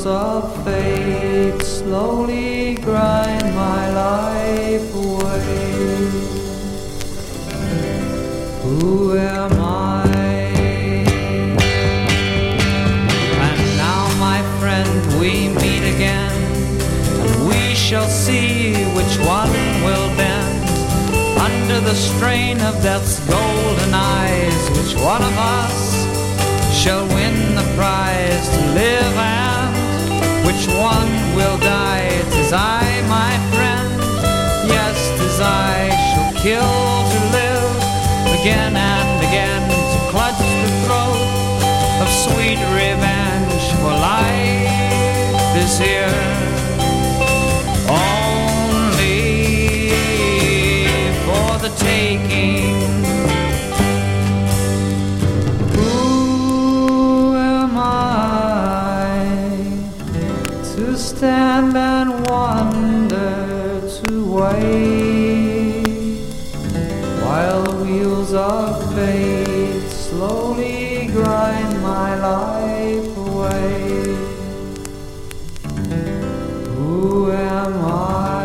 wheels of fate slowly grind my life away. Who am I? And now, my friend, we meet again, and we shall see which one will bend under the strain of death's golden eyes. Which one of us shall win the prize to live, and which one will die? 'Tis I, my friend, yes, 'tis I shall kill to live, again and again to clutch the throat of sweet revenge. For life is here only for the taking. Stand and wonder to wait while the wheels of fate slowly grind my life away. Who am I?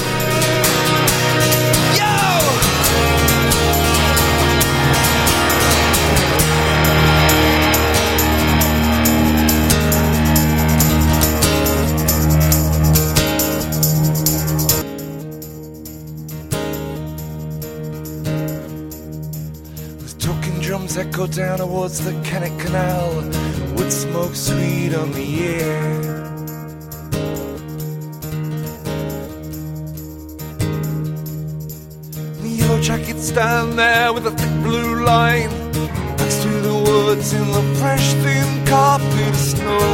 Echo down towards the Kennet Canal, wood smoke sweet on the air. The yellow jackets stand there with a thick blue line next to the woods in the fresh thin carpet of snow.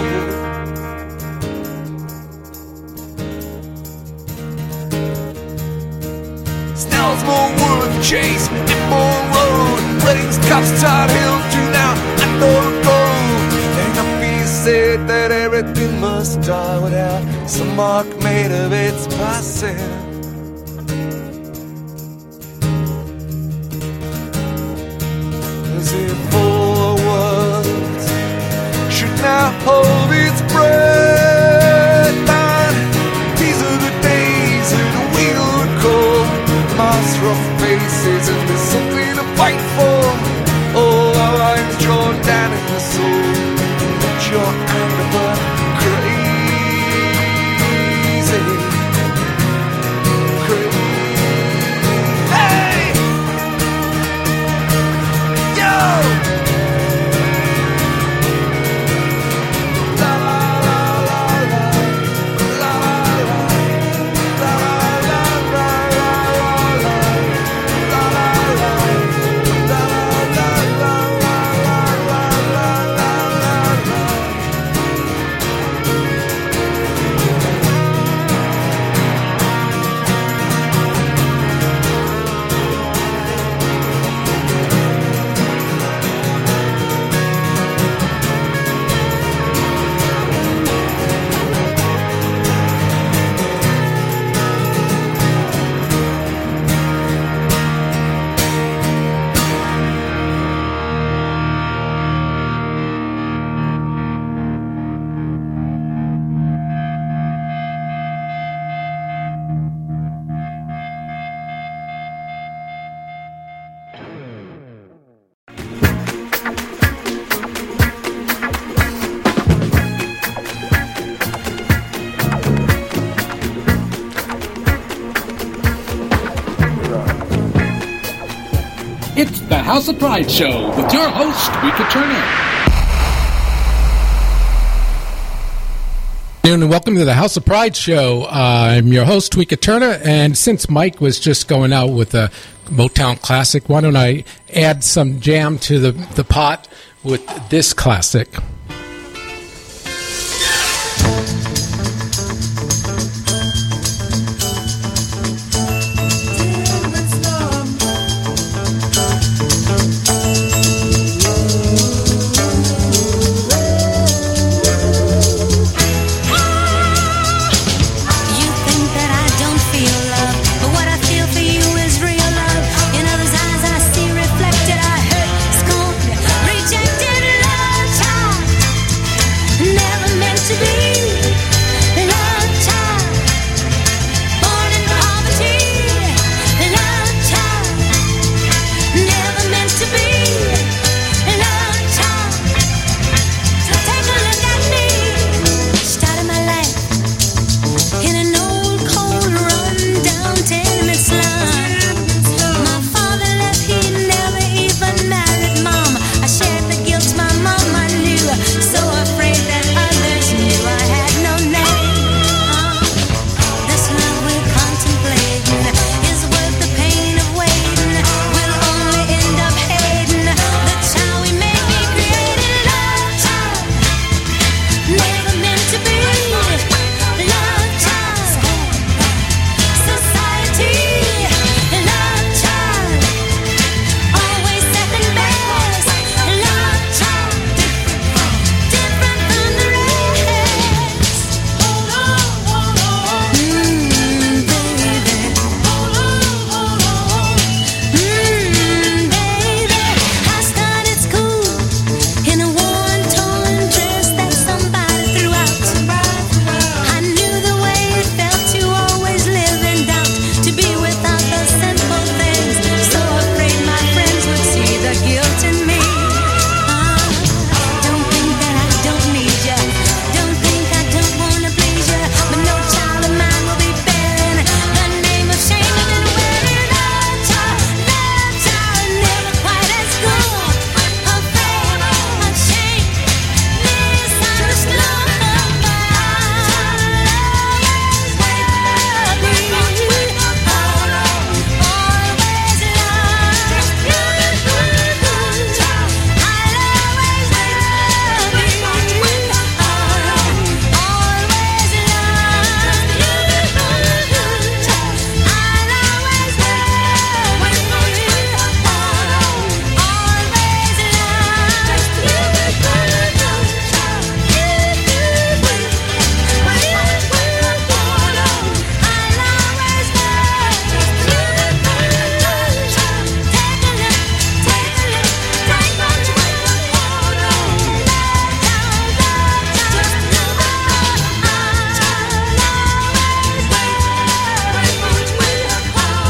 Snell's more wood, Chase, Dipmore Road, Redding's Cops, Todd Hill, do now, and go. And the fee said that everything must die without some mark made of its passing. As if all the world should now hold its breath. And these are the days that we would call mass rough faces, and there's something to fight for. Oh, our lines drawn down in the soul, but you're under crazy, crazy. Hey, yo. La la la la la, la la la la la la. It's the House of Pride Show with your host, Tweeka Turner. And welcome to the House of Pride Show. I'm your host, Tweeka Turner, and since Mike was just going out with a Motown classic, why don't I add some jam to the pot with this classic. Rejected love child.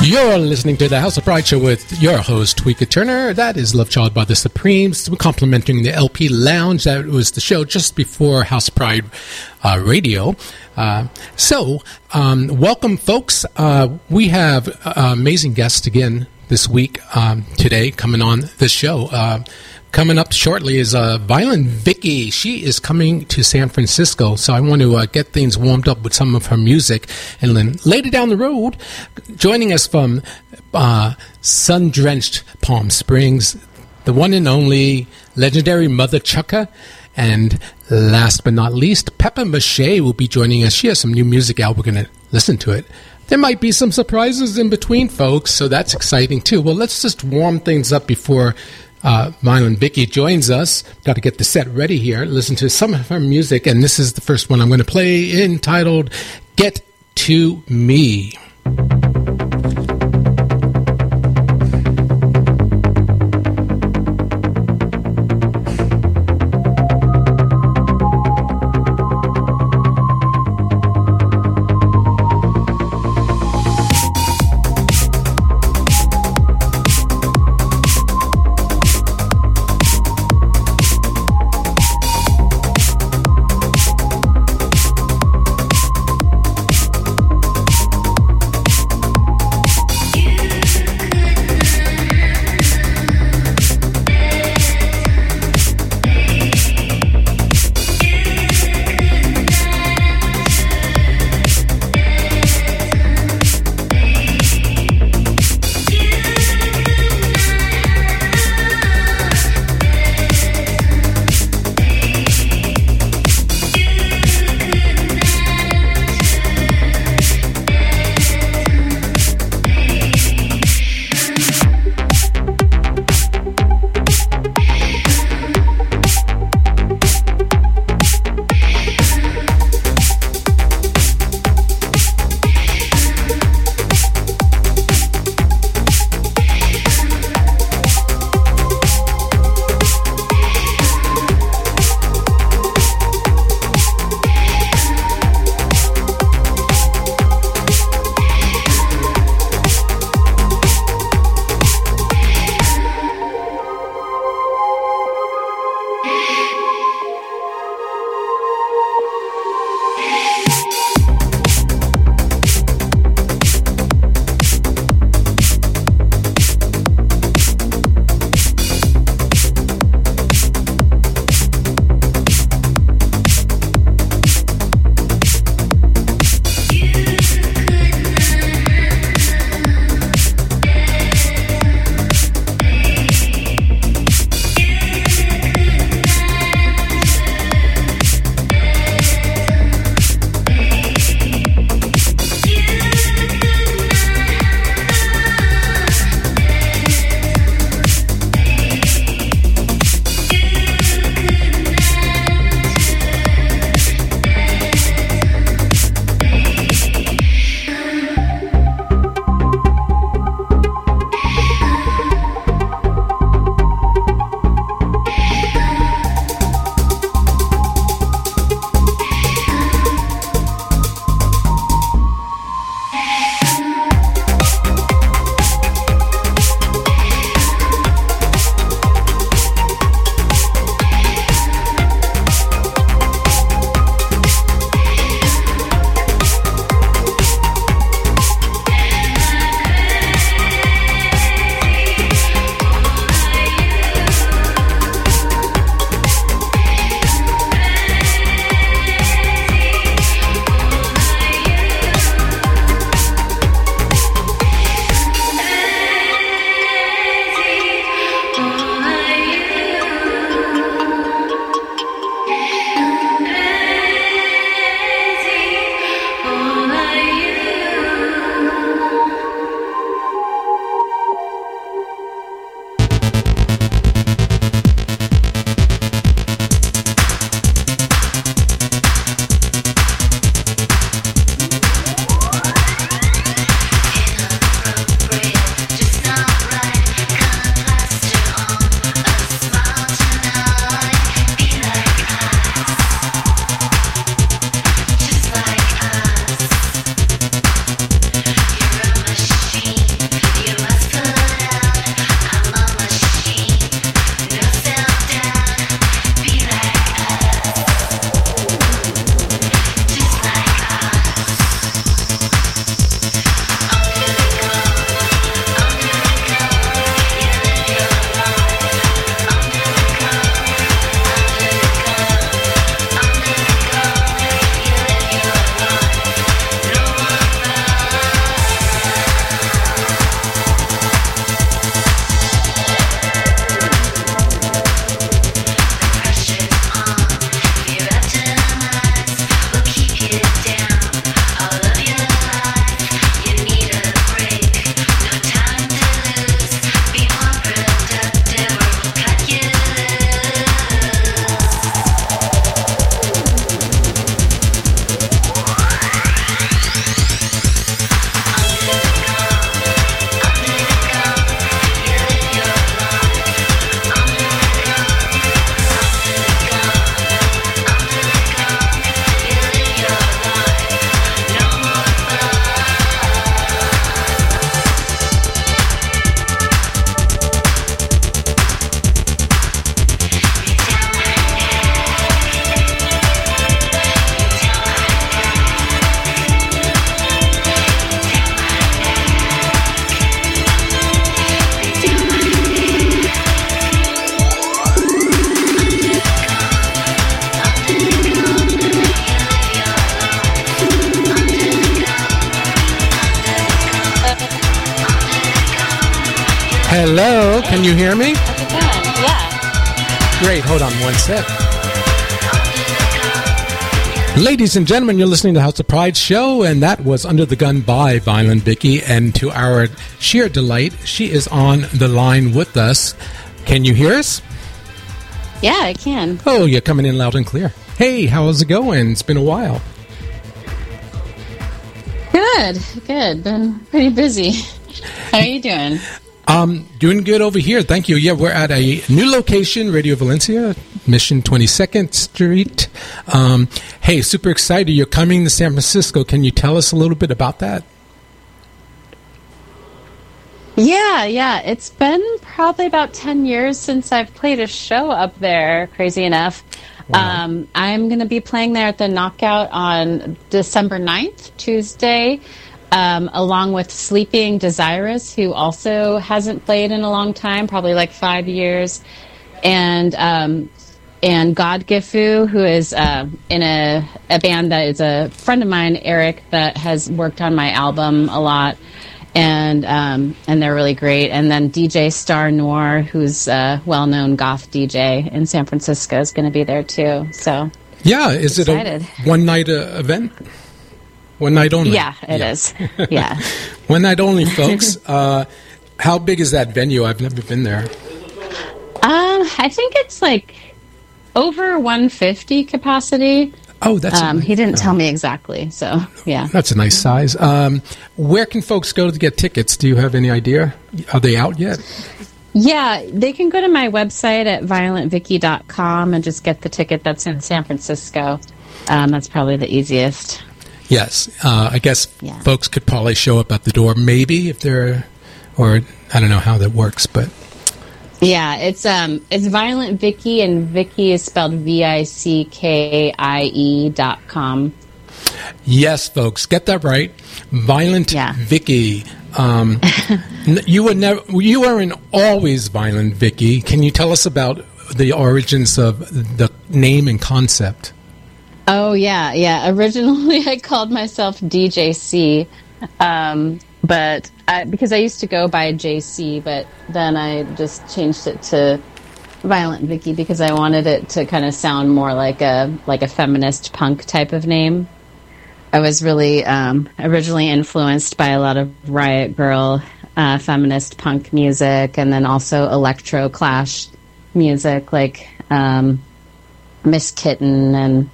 You're listening to the House of Pride Show with your host, Tweeka Turner. That is Love Child by the Supremes. We're complimenting the LP Lounge. That was the show just before House of Pride Radio. Welcome, folks. We have amazing guests again this week, today, coming on this show. Coming up shortly is Violent Vicky. She is coming to San Francisco, so I want to get things warmed up with some of her music. And then later down the road, joining us from sun-drenched Palm Springs, the one and only legendary Mother Chukka. And last but not least, Peppa Mache will be joining us. She has some new music out. We're going to listen to it. There might be some surprises in between, folks, so that's exciting, too. Well, let's just warm things up before Violent Vicky joins us. Got to get the set ready here. Listen to some of her music, and this is the first one I'm going to play, entitled Get to Me. Hello, can you hear me? How's it going? Yeah. Great, hold on one sec. Ladies and gentlemen, you're listening to House of Pride show, and that was Under the Gun by Violent Vicky. And to our sheer delight, she is on the line with us. Can you hear us? Yeah, I can. Oh, you're coming in loud and clear. Hey, how's it going? It's been a while. Good. Been pretty busy. How are you doing? Doing good over here. Thank you. Yeah, we're at a new location, Radio Valencia, Mission 22nd Street. Hey, super excited. You're coming to San Francisco. Can you tell us a little bit about that? Yeah. It's been probably about 10 years since I've played a show up there, crazy enough. Wow. I'm going to be playing there at the Knockout on December 9th, Tuesday, along with Sleeping Desirous, who also hasn't played in a long time, probably like 5 years, and God Gifu, who is in a band that is a friend of mine, Eric, that has worked on my album a lot. And they're really great. And then DJ Star Noir, who's a well-known goth DJ in San Francisco, is going to be there too. So yeah, is excited. It a one-night event? One night only? Yeah, it is. Yeah. One night only, folks. How big is that venue? I've never been there. I think it's like over 150 capacity. Oh, that's he didn't tell me exactly, so yeah. That's a nice size. Where can folks go to get tickets? Do you have any idea? Are they out yet? Yeah, they can go to my website at violentvicky.com and just get the ticket that's in San Francisco. That's probably the easiest. Yes, I guess folks could probably show up at the door, maybe if they're, or I don't know how that works, but. Yeah, it's Violent Vicky, and Vicky is spelled VICKIE.com. Yes, folks, get that right. Violent Vicky. You weren't always Violent Vicky. Can you tell us about the origins of the name and concept? Oh yeah. Originally, I called myself DJC. But because I used to go by JC, but then I just changed it to Violent Vicky because I wanted it to kind of sound more like a feminist punk type of name. I was really originally influenced by a lot of Riot Grrrl feminist punk music, and then also electro clash music like Miss Kitten and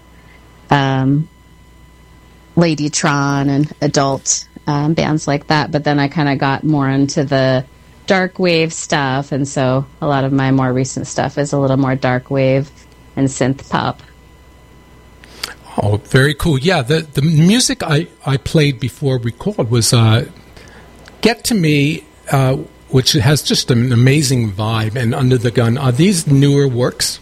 Ladytron and Adult. Bands like that, but then I kind of got more into the dark wave stuff, and so a lot of my more recent stuff is a little more dark wave and synth pop. Oh, very cool. Yeah, the music I played before we called was Get To Me, which has just an amazing vibe, and Under the Gun. Are these newer works?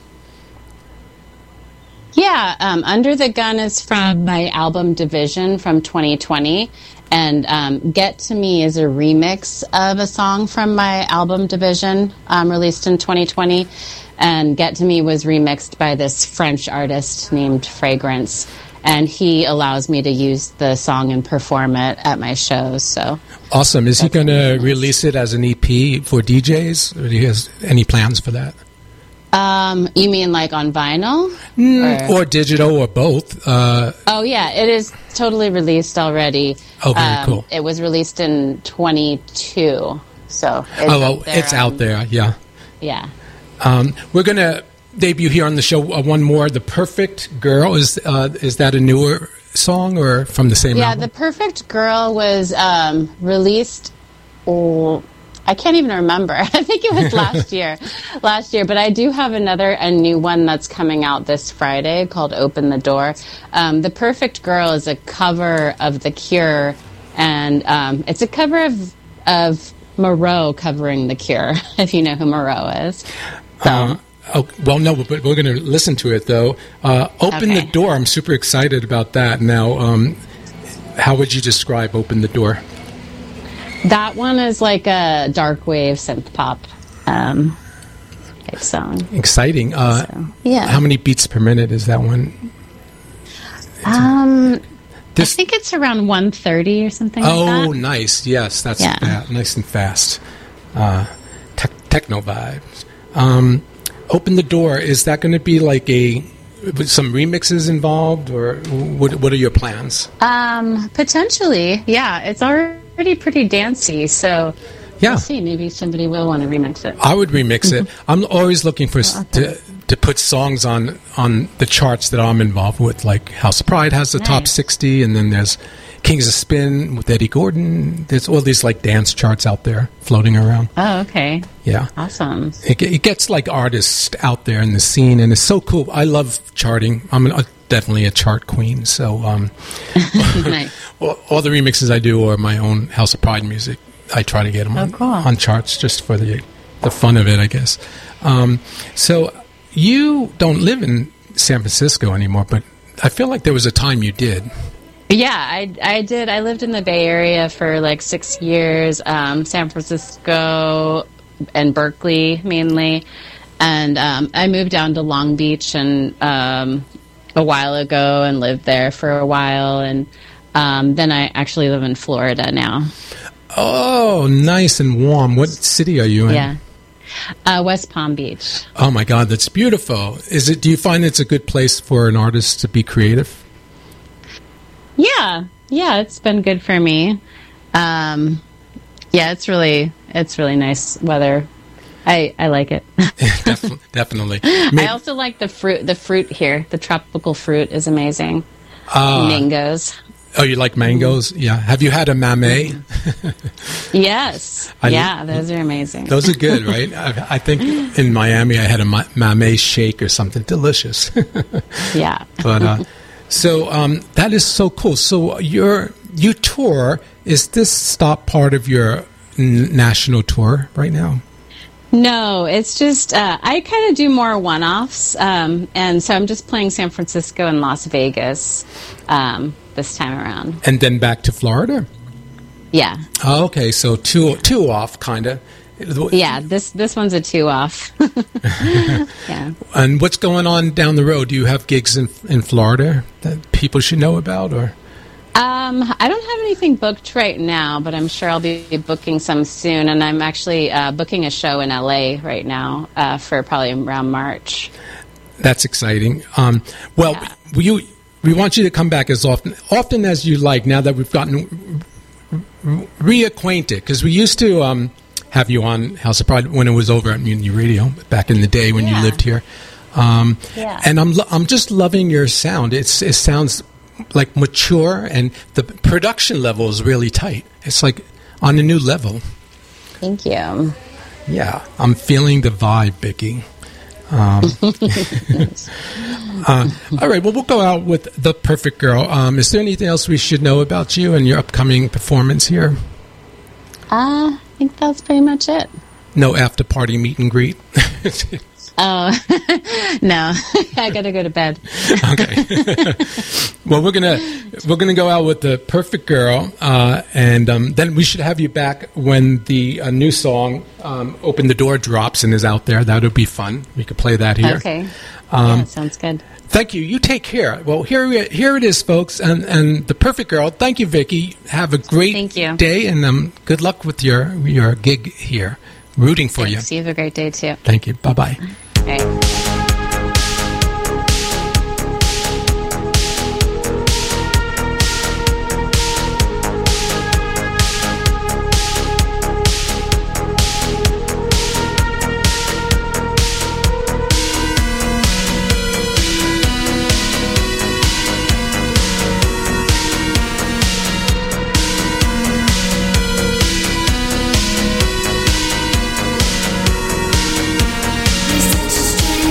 Yeah, Under the Gun is from my album Division from 2020. And Get To Me is a remix of a song from my album Division, released in 2020. And Get To Me was remixed by this French artist named Fragrance. And he allows me to use the song and perform it at my shows. So awesome. Is he going to release it as an EP for DJs? Or do he has any plans for that? You mean like on vinyl? Or digital, or both? Oh, yeah. It is totally released already. Oh, very cool. It was released in 22. So it's out there, yeah. Yeah. We're going to debut here on the show one more, The Perfect Girl. Is that a newer song or from the same album? Yeah, The Perfect Girl was released... I can't even remember. I think it was last year, but I do have a new one that's coming out this Friday called Open the Door. The Perfect Girl is a cover of The Cure, and it's a cover of Moreau covering The Cure, if you know who Moreau is. So. Well, no, but we're going to listen to it, though. Open the Door, I'm super excited about that. Now, how would you describe Open the Door? That one is like a dark wave synth pop type song. Exciting. Yeah. How many beats per minute is that one? I think it's around 130 or something like that. Oh, nice. Yes, that's nice and fast. techno vibes. Open the Door, is that going to be like with some remixes involved, or what are your plans? Potentially, yeah. It's already pretty dancey, so we'll see. Maybe somebody will want to remix it. I would remix it. I'm always looking for to put songs on the charts that I'm involved with, like House of Pride has the top 60, and then there's Kings of Spin with Eddie Gordon. There's all these like dance charts out there floating around. Oh, okay. Yeah. Awesome. It gets like artists out there in the scene, and it's so cool. I love charting. I'm definitely a chart queen. So nice. all the remixes I do are my own House of Pride music. I try to get them on charts just for the fun of it, I guess. So you don't live in San Francisco anymore, but I feel like there was a time you did. Yeah, I did. I lived in the Bay Area for like 6 years, San Francisco and Berkeley mainly. And I moved down to Long Beach and a while ago and lived there for a while. And then I actually live in Florida now. Oh, nice and warm. What city are you in? Yeah. West Palm Beach. Oh my God, that's beautiful. Do you find it's a good place for an artist to be creative? Yeah, it's been good for me. Yeah, it's really nice weather. I like it. Definitely. I also like the fruit. The fruit here, the tropical fruit, is amazing. Mangoes. Oh, you like mangoes? Yeah. Have you had a mamey? Yes. Those are amazing. Those are good, right? I think in Miami I had a mamey shake or something delicious. Yeah. But so that is so cool. So you tour. Is this stop part of your national tour right now? No, it's just I kind of do more one-offs, and so I'm just playing San Francisco and Las Vegas this time around. And then back to Florida? Yeah. Oh, okay, so two off, kind of. Yeah, this one's a 2 off. Yeah. And what's going on down the road? Do you have gigs in Florida that people should know about, or? I don't have anything booked right now, but I'm sure I'll be booking some soon. And I'm actually booking a show in LA right now for probably around March. That's exciting. We want you to come back as often as you like. Now that we've gotten reacquainted, because we used to have you on House of Pride when it was over at Mutiny Radio back in the day when you lived here. And I'm just loving your sound. It sounds like mature, and the production level is really tight. It's like on a new level. Thank you. Yeah, I'm feeling the vibe, Vicki. All right, well, we'll go out with The Perfect Girl. Is there anything else we should know about you and your upcoming performance here? I think that's pretty much it. No after-party meet and greet? Oh, no. I gotta go to bed. Okay. Well, we're gonna go out with The Perfect Girl, and then we should have you back when the new song "Open the Door" drops and is out there. That would be fun. We could play that here. Okay. Yeah, sounds good. Thank you. You take care. Well, here it is, folks, and The Perfect Girl. Thank you, Vicki. Have a great day, and good luck with your gig here. Rooting for you. You have a great day, too. Thank you. Bye-bye. Bye. Such a strange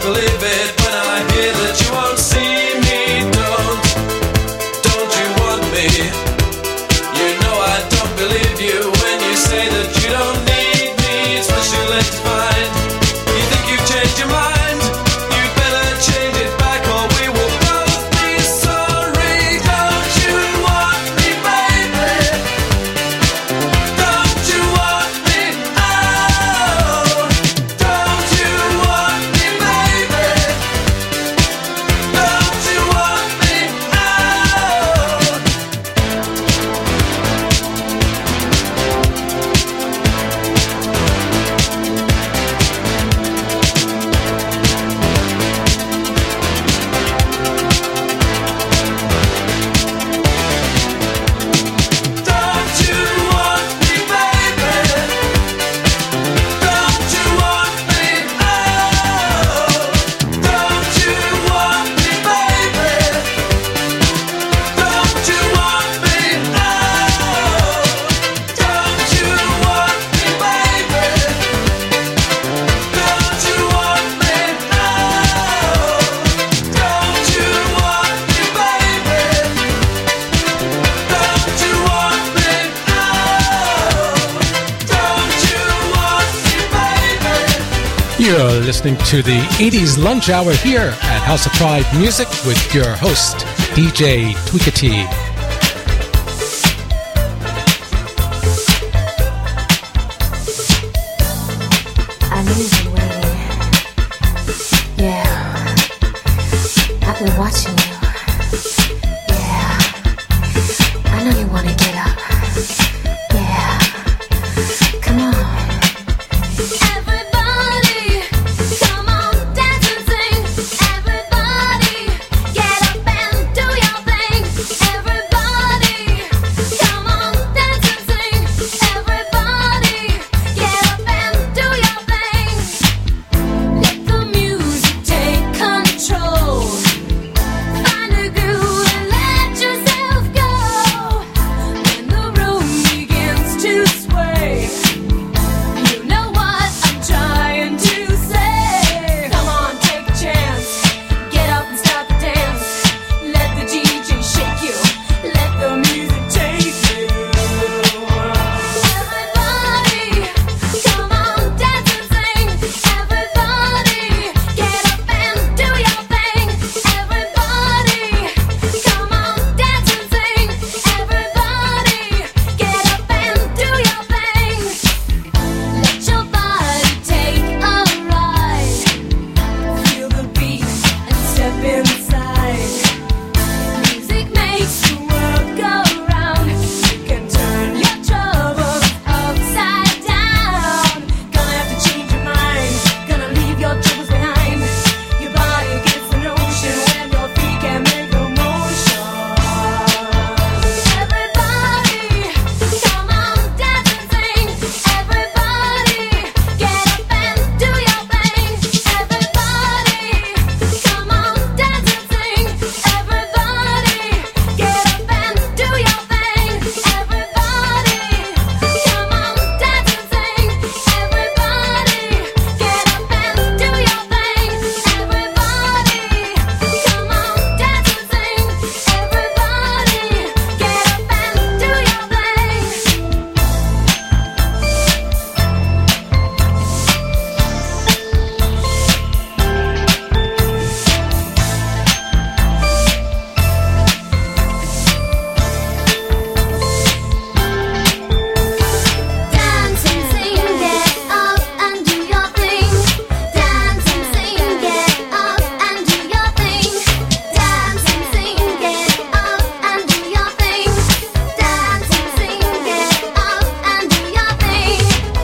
believe it when I hear that you won't see me. Don't you want me? You know I don't believe you when you say that you don't need me. It's much too late to find. You think you've changed your mind? You'd better change it back or we will both be sorry. Don't you want me, baby? Don't you want me? Oh, don't you want me, baby? Don't you want me? Oh. Don't you want me, baby? Don't you want me? Oh, don't you want me, baby? Don't you want me? Oh, don't you want me, baby? Don't you want me? Oh, don't you want me, baby? Don't you want me? You're listening to the 80s Lunch Hour here at House of Pride Music with your host, DJ Tweakity. I knew you've been waiting. Yeah. I've been watching you. Yeah. I know you want to get up. Yeah. Come on. Everybody, come on, dance and sing. Everybody, get up and do your thing. Everybody, come on, dance and sing. Everybody, get up and do your thing. Let the music take control. Find a groove and let yourself go. When the room begins to sway, you know what I'm trying to say. Come on, take a chance. Get up and start the dance. Let the DJ shake you. Let the music take you. Everybody, come on, dance and sing. Everybody, get up and do your thing. Everybody, come on, dance and sing. Everybody, get up and do your thing. Let your body take a ride. Feel the beat and step inside. Music makes the world go round. You can turn your troubles upside down. Gonna have to change your mind. Gonna leave your troubles behind. Your body gets the notion when your feet can make the motion. Everybody, come on, dance and sing. Everybody, get up and do your thing. Everybody, come on, dance and sing. Everybody, get up and do your thing. Everybody, come on, dance and sing. Everybody, get up and do your thing. Everybody, come on, dance and sing. Everybody, get up and do your thing. Dance and sing, get up and do your thing. Dance and sing, get up and do your thing. Dance and sing, get up and do your thing. Dance and sing, get up and do your thing.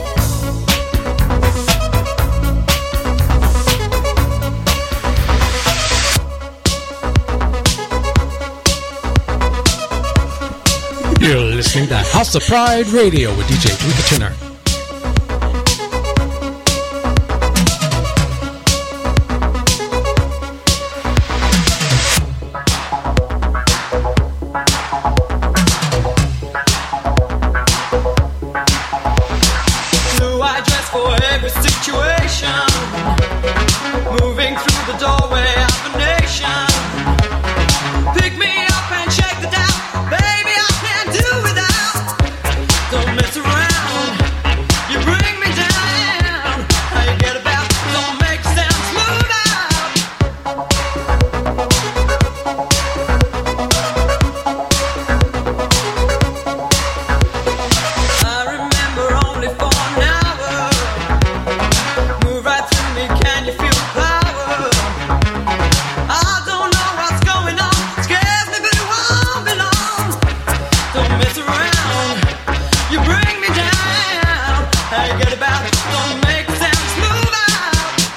You're listening to House of Pride Radio with DJ Tweakity. Blue-eyed dress for every situation. Move moving through the doorway of a nation. Pick me up and shake the doubt, baby, I can't do without. Don't mess around, you bring me down. How you get about, don't make sound, smooth out. I remember only for an hour. Move right through me, can you feel the power? I don't know what's going on, scares me but it won't be long. Don't mess around, you bring me down. How you get about, don't make a sound, smooth out.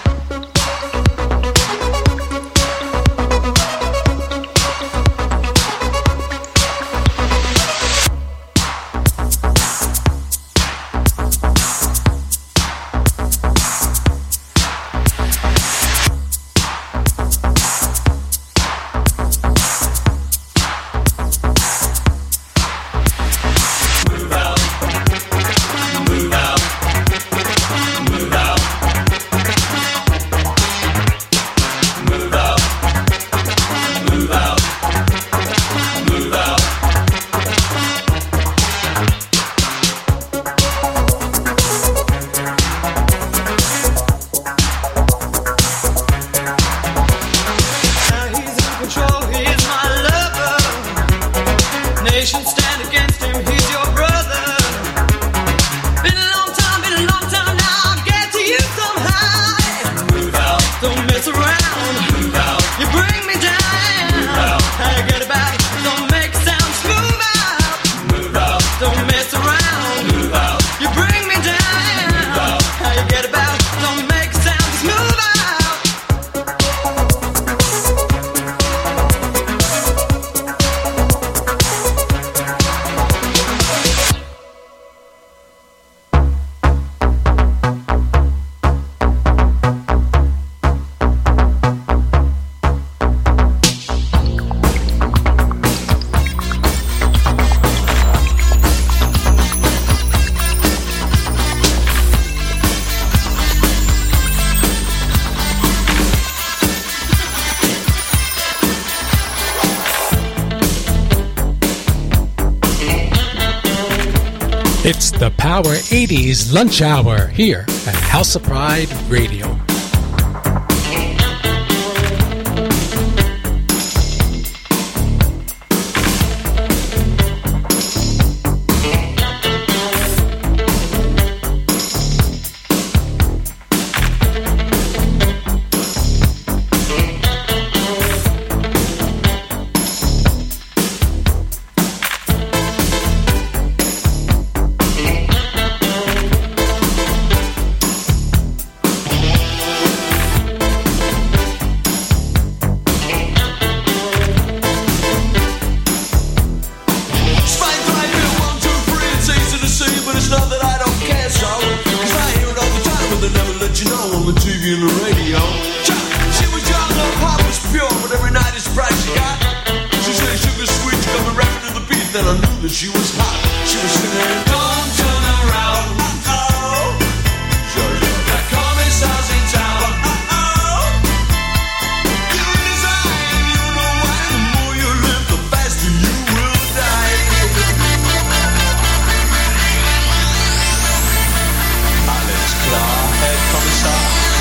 Now he's in control, he is my lover. Nations stand against him, he's your brother. Been a long time now, I'll get to you somehow. Move out, don't mess around. Move out, you bring me down. Move out, how you get about, don't make a sound, smooth out. Move out, don't mess around. Move out, you bring me down. Move out, how you get about, don't make a sound, smooth out. It's the Power 80s Lunch Hour here at House of Pride Radio. Spike right here, 1, 2, 3, it's easy to see, but it's not that I don't care so. Cause I hear it all the time, but they never let you know on the TV and the radio. She was young, her heart was pure, but every night it's bright she got. She said sugar sweet, she got me rapping to the beat, then I knew that she was hot. She was singing, don't turn around, uh-oh. That commissar's in town, uh-oh. You design, you know why, the more you live, the faster you will die. Alles klar, Herr Kommissar.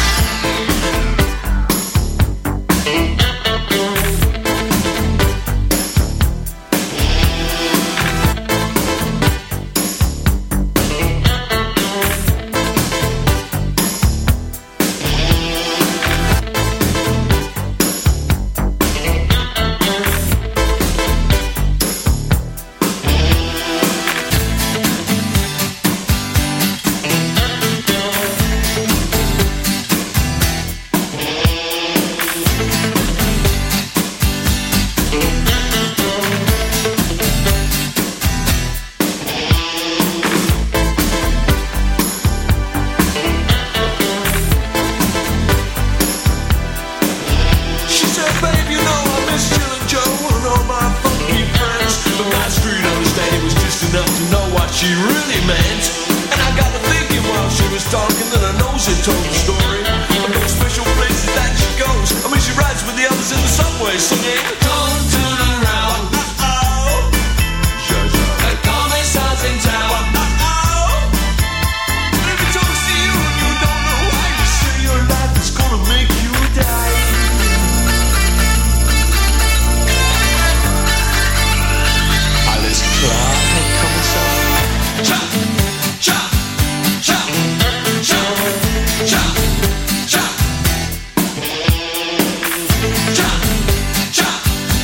she really meant. And I got to thinking while she was talking that I know she told the story of those special places that she the others in the subway singing, don't turn around. The commissar's in town. If he talks to you and you don't know why, you say your life is gonna make you die. Alles klar, Herr Kommissar? Cha, cha, cha, cha, cha, cha. Cha, cha,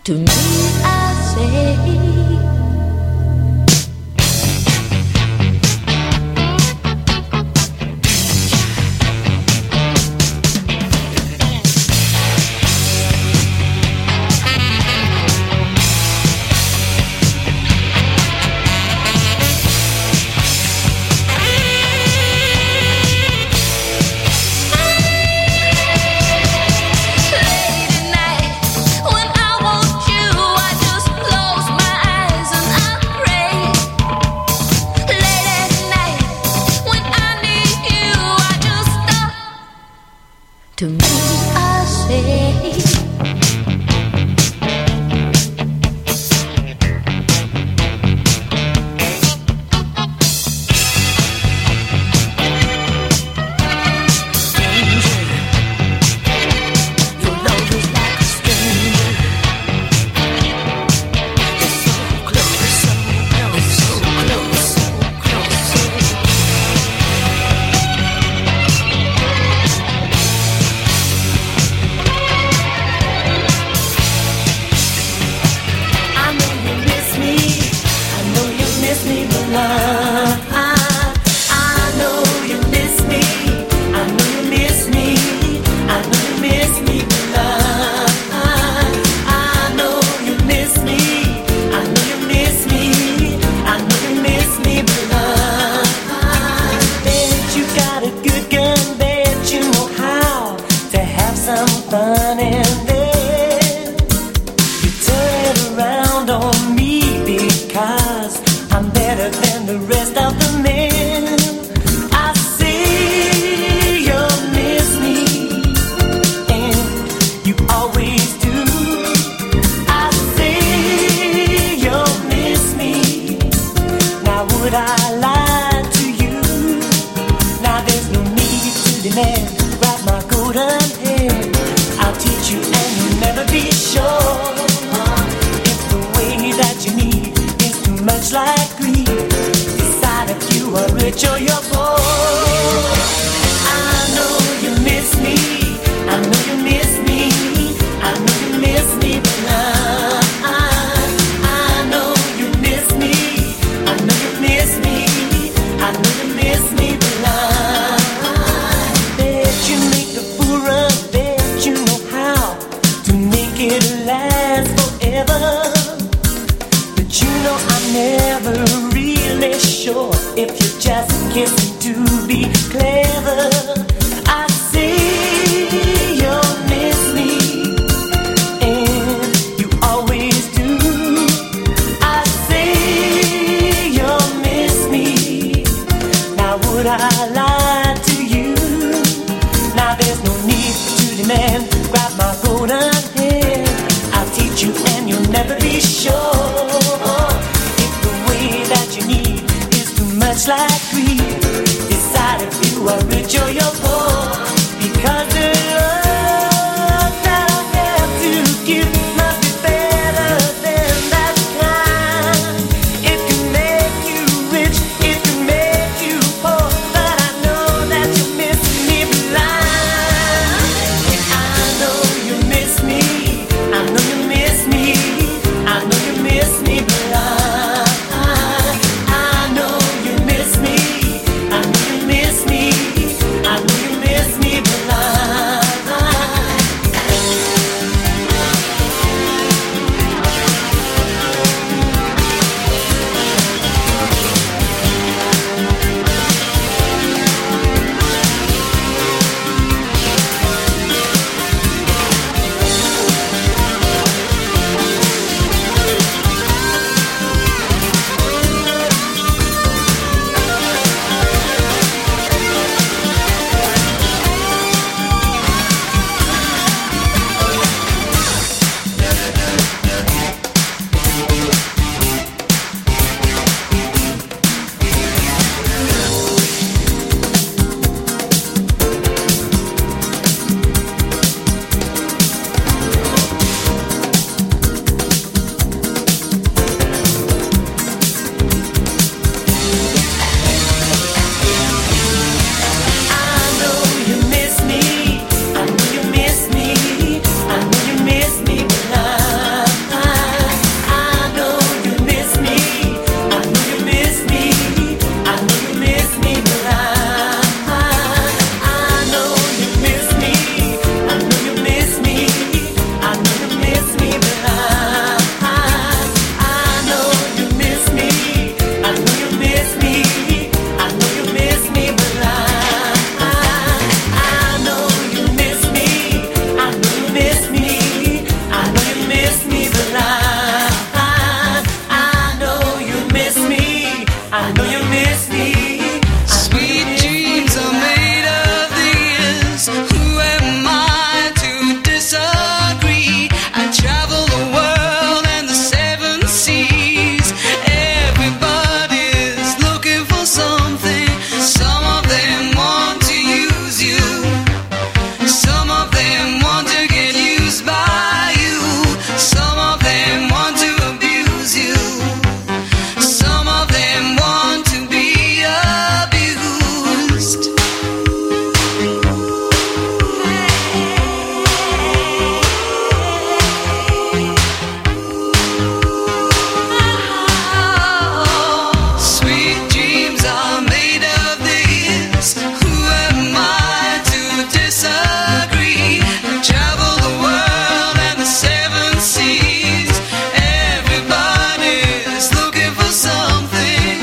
To me, I say. To me, I say. Never really sure if you're just kissing to be clever. Who am I to disagree? I travel the world and the seven seas. Everybody's looking for something. Some of them want to use you. Some of them want to get used by you. Some of them want to abuse you. Some of them want to be abused. Sweet dreams are made of this. Who am I to disagree? Travel the world and the seven seas. Everybody's looking for something.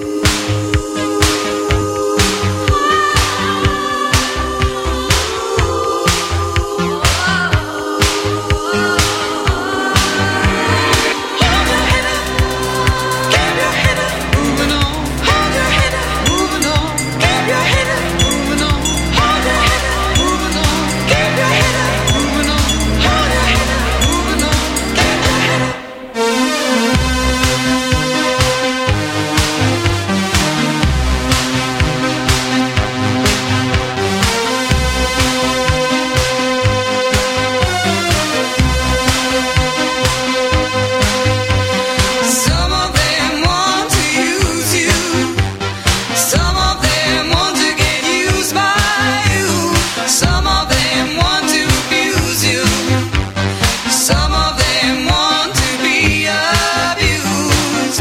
Hold your head up, keep your head up, moving on. Hold your head up, moving on. Keep your head up, moving on. Hold your head up, moving on. Keep your head up, moving on. Hold your head up, moving on. Keep your head up. Some of them want to use you. Some of them want to get used by you. Some of them want to abuse you. Some of them want to be abused.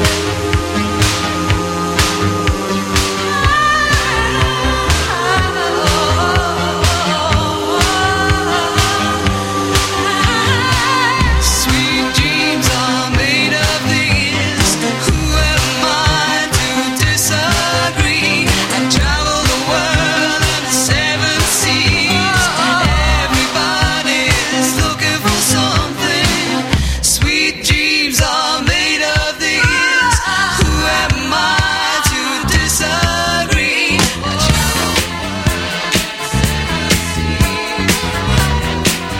Sweet dreams are made of this. Who am I to disagree? I travel the world and the seven seas. Everybody's looking for something. Sweet dreams are made of this. Who am I to disagree? I travel the world and the seven seas.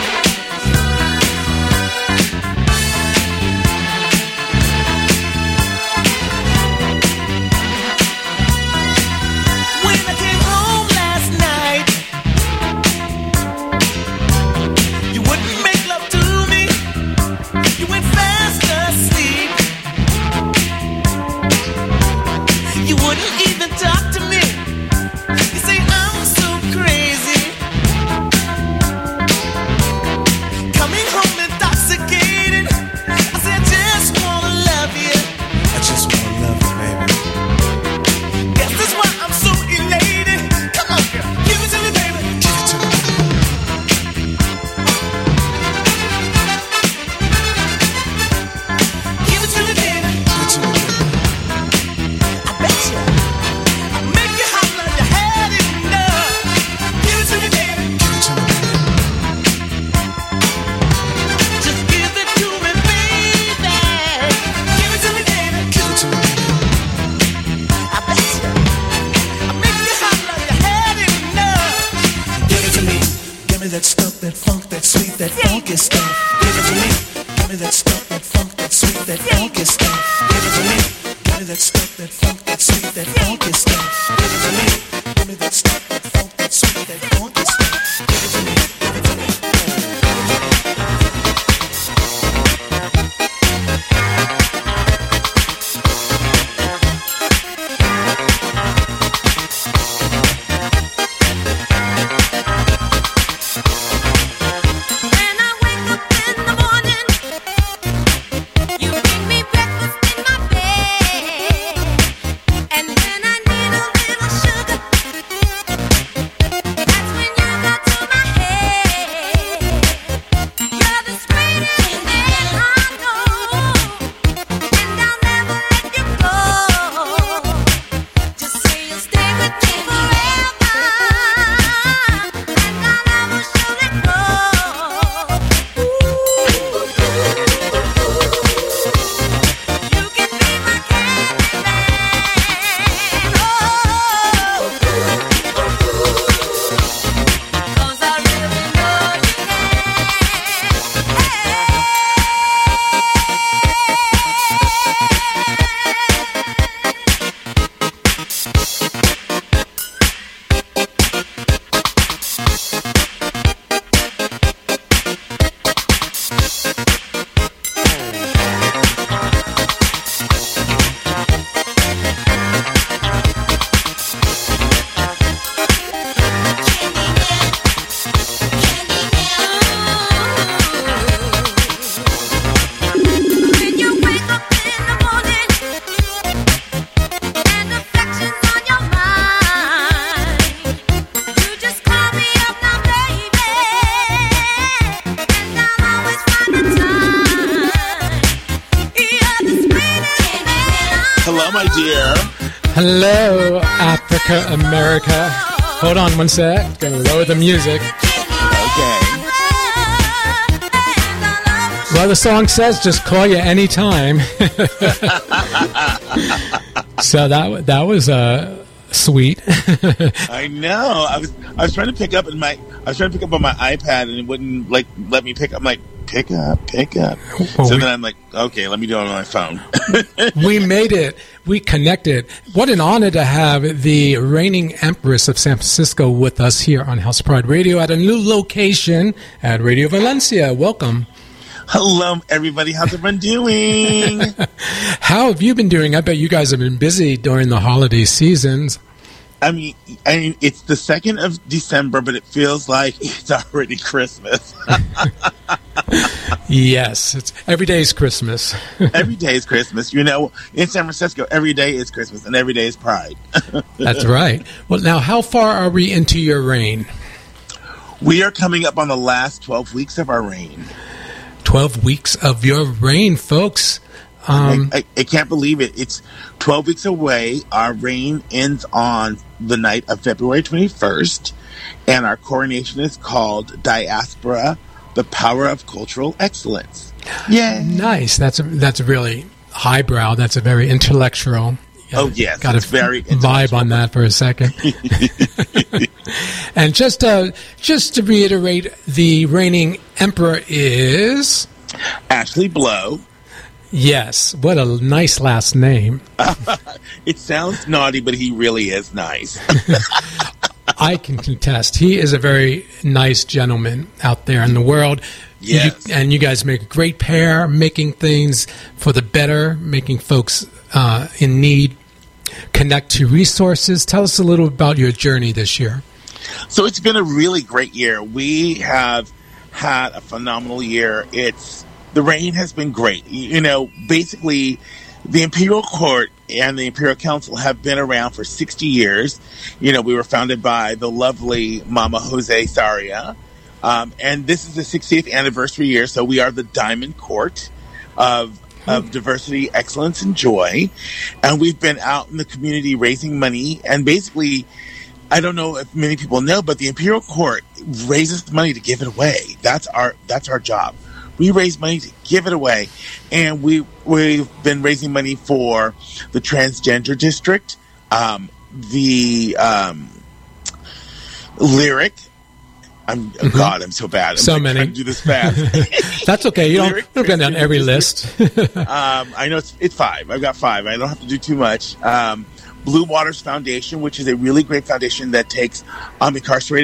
When I came home last night, you wouldn't make love to me. You went fast asleep. You wouldn't even talk to me. You say I'm so crazy. Coming home intoxicated. I say I just wanna love you. I just wanna love you, baby. Guess that's why I'm so elated. Come on, girl, give it to me, baby. Give it to me. Give it to me, baby. Give it to me, baby. I bet you I'll make you holler if you had enough. Give it to me, baby. Give it to me, baby. Just give it to me, baby. Give it to me, baby. Give it to me, baby. I bet you I'll make you holler if you had enough. Give it to me. Give me that stuff, that funk, that sweet, that funky stuff. Give it to me. Give me that stuff, that funk, that sweet, that funky stuff. Give it to me. Give me that stuff, that funk, that sweet, that funky stuff. Give it to me. Give me that stuff, that funk, that sweet, that funky stuff. Give it to me. Give it to me. When I wake up in the morning, you bring me breakfast in my bed. And when I need a little sugar, that's when you my dear. Hello, Africa, America. Hold on one sec. Gonna lower the music. Okay. Well, the song says just call you anytime. So that was sweet. I know. I was trying to pick up on my iPad and it wouldn't let me pick up. I'm like, pick up. Well, So then I'm like, okay, let me do it on my phone. We made it. We connected. What an honor to have the reigning Empress of San Francisco with us here on House of Pride Radio at a new location at Radio Valencia. Welcome. Hello, everybody. How's everyone doing? How have you been doing? I bet you guys have been busy during the holiday seasons. I mean, it's the 2nd of December, but it feels like it's already Christmas. Yes, every day is Christmas. Every day is Christmas. You know, in San Francisco, every day is Christmas and every day is Pride. That's right. Well, now, how far are we into your reign? We are coming up on the last 12 weeks of our reign. 12 weeks of your reign, folks. I can't believe it. It's 12 weeks away. Our reign ends on the night of February 21st, and our coronation is called Diaspora, the Power of Cultural Excellence. Yay! Nice. That's a really highbrow. That's a very intellectual. Oh, yes. Got It's a very vibe on that for a second. And just to reiterate, the reigning emperor is Ashley Blow. Yes, what a nice last name. It sounds naughty, but he really is nice. I can contest. He is a very nice gentleman out there in the world. Yes. And you guys make a great pair, making things for the better, making folks in need connect to resources. Tell us a little about your journey this year. So it's been a really great year. We have had a phenomenal year. The reign has been great. You know, basically, the Imperial Court and the Imperial Council have been around for 60 years. You know, we were founded by the lovely Mama Jose Saria. And this is the 60th anniversary year, so we are the Diamond Court of diversity, excellence, and joy. And we've been out in the community raising money. And basically, I don't know if many people know, but the Imperial Court raises money to give it away. That's our job. We raise money to give it away. And we've been raising money for the transgender district, the lyric. God, I'm so bad. So many. Trying to do this fast. That's okay. You don't get on every list. I know it's 5. I've got 5. I don't have to do too much. Blue Waters Foundation, which is a really great foundation that takes incarcerated